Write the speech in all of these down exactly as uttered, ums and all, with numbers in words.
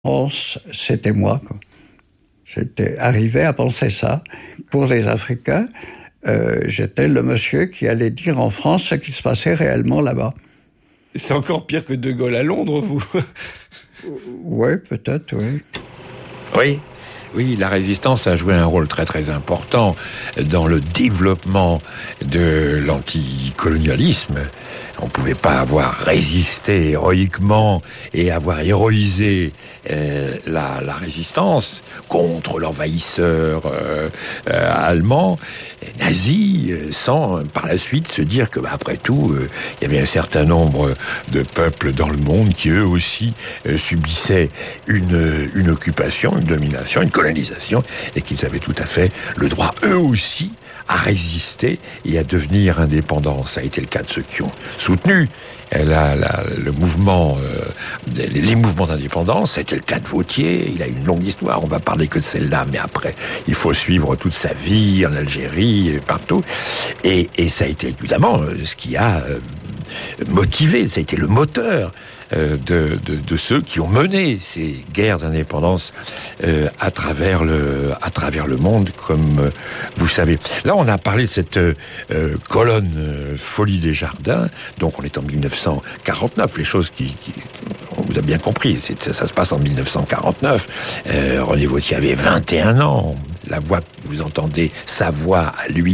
France, c'était moi, quoi. J'étais arrivé à penser ça. Pour les Africains, euh, j'étais le monsieur qui allait dire en France ce qui se passait réellement là-bas. C'est encore pire que De Gaulle à Londres, vous. Oui, peut-être, oui. Oui. Oui, la résistance a joué un rôle très très important dans le développement de l'anticolonialisme. On ne pouvait pas avoir résisté héroïquement et avoir héroïsé euh, la, la résistance contre l'envahisseur euh, euh, allemand, nazi, sans par la suite se dire que, bah, après tout, euh, il y avait un certain nombre de peuples dans le monde qui eux aussi euh, subissaient une, une occupation, une domination, une colonisation, et qu'ils avaient tout à fait le droit eux aussi à résister et à devenir indépendants. Ça a été le cas de ceux qui ont soutenu la, la, le mouvement, euh, les, les mouvements d'indépendance. C'était le cas de Vautier. Il a une longue histoire. On va parler que de celle-là, mais après, il faut suivre toute sa vie en Algérie, et partout. Et, et ça a été évidemment ce qui a euh, motivé. Ça a été le moteur De, de, de ceux qui ont mené ces guerres d'indépendance euh, à travers le à travers le monde, comme euh, vous savez. Là, on a parlé de cette euh, colonne euh, Folie des Jardins. Donc, on est en mille neuf cent quarante-neuf. Les choses qui, qui on vous a bien compris. C'est, ça, ça se passe en mille neuf cent quarante-neuf. Euh, René Vautier avait vingt et un ans. La voix que vous entendez, sa voix à lui,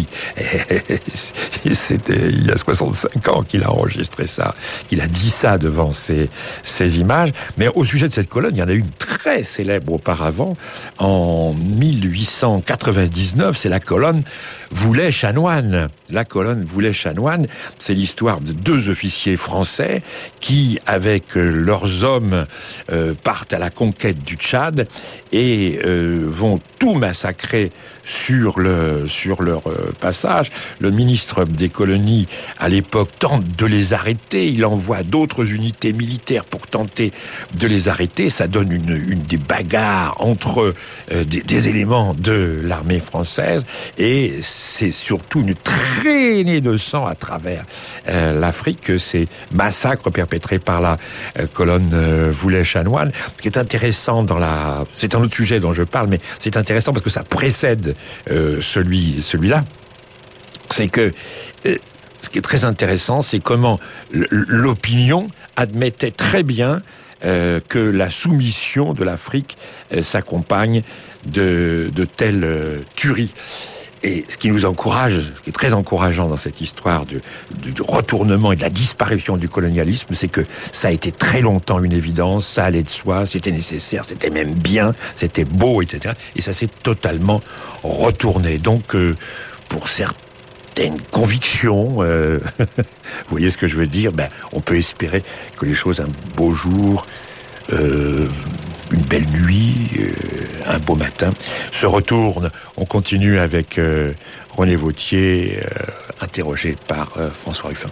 c'était il y a soixante-cinq ans qu'il a enregistré ça, qu'il a dit ça devant ses, ses images. Mais au sujet de cette colonne, il y en a une très célèbre auparavant, en mille huit cent quatre-vingt-dix-neuf, c'est la colonne Voulais-Chanoine. La colonne Voulais-Chanoine, c'est l'histoire de deux officiers français qui, avec leurs hommes, euh, partent à la conquête du Tchad et euh, vont tout massacrer sur le sur leur euh, passage. Le ministre des colonies à l'époque tente de les arrêter. Il envoie d'autres unités militaires pour tenter de les arrêter. Ça donne une une des bagarres entre euh, des, des éléments de l'armée française et c'est surtout une traînée de sang à travers euh, l'Afrique que ces massacres perpétrés par la euh, colonne euh, Voulais-Chanoine. Ce qui est intéressant dans la, c'est un autre sujet dont je parle, mais c'est intéressant parce que ça précède euh, celui celui-là. C'est que euh, ce qui est très intéressant, c'est comment l'opinion admettait très bien euh, que la soumission de l'Afrique euh, s'accompagne de, de telles euh, tueries. Et ce qui nous encourage, ce qui est très encourageant dans cette histoire du, du, du retournement et de la disparition du colonialisme, c'est que ça a été très longtemps une évidence, ça allait de soi, c'était nécessaire, c'était même bien, c'était beau, et cetera. Et ça s'est totalement retourné. Donc, euh, pour certaines convictions, euh, vous voyez ce que je veux dire, ben, on peut espérer que les choses, un beau jour, euh, une belle nuit, euh, un beau matin, se retourne. On continue avec euh, René Vautier, euh, interrogé par euh, François Ruffin.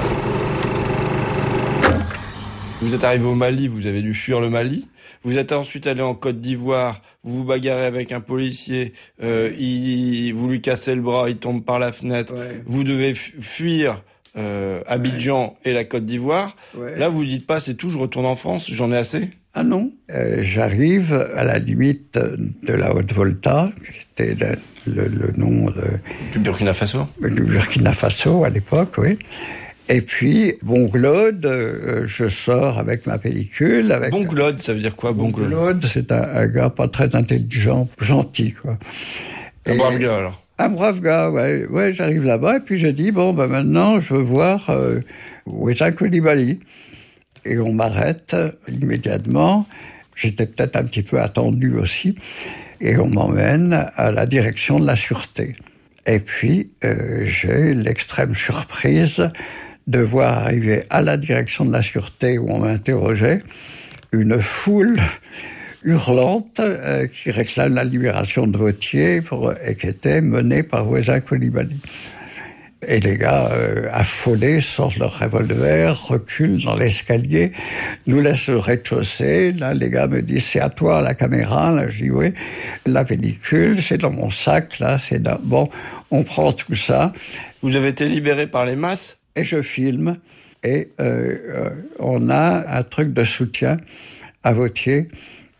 Vous êtes arrivé au Mali, vous avez dû fuir le Mali. Vous êtes ensuite allé en Côte d'Ivoire, vous vous bagarrez avec un policier, euh, il, vous lui cassez le bras, il tombe par la fenêtre. Ouais. Vous devez fuir euh, Abidjan ouais. et la Côte d'Ivoire. Ouais. Là, vous ne dites pas, c'est tout, je retourne en France, j'en ai assez ? Ah non, euh, j'arrive à la limite de la Haute-Volta, qui était le, le, le nom de... Du Burkina Faso ? Du Burkina Faso, à l'époque, oui. Et puis, Bonglode, euh, je sors avec ma pellicule. Avec Bonglode, ça veut dire quoi, Bonglode ? Bonglode, c'est un, un gars pas très intelligent, gentil, quoi. Un et, brave gars, alors ? Un brave gars, ouais. Ouais, j'arrive là-bas, et puis je dis, bon, ben maintenant, je veux voir euh, Wessa Coulibaly. Et on m'arrête immédiatement. J'étais peut-être un petit peu attendu aussi. Et on m'emmène à la direction de la sûreté. Et puis, euh, j'ai l'extrême surprise de voir arriver à la direction de la sûreté où on m'interrogeait une foule hurlante euh, qui réclame la libération de Vautier pour, et qui était menée par Wessa Coulibaly. Et les gars, euh, affolés, sortent leur revolver, reculent dans l'escalier, nous laissent le rez-de-chaussée. Là, les gars me disent, c'est à toi la caméra. Là, je dis, oui. La pellicule, c'est dans mon sac, là, c'est dans... Bon, on prend tout ça. Vous avez été libéré par les masses ? Et je filme. Et euh, euh, on a un truc de soutien à Vautier